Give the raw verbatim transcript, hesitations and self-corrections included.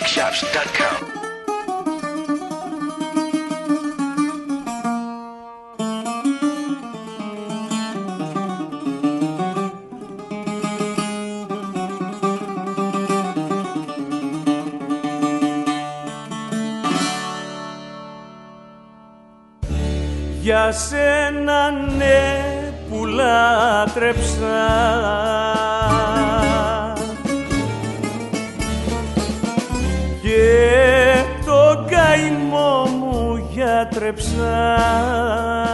shops dot com. Για σένα ναι που λάτρεψα και το καημό μου γιατρέψα.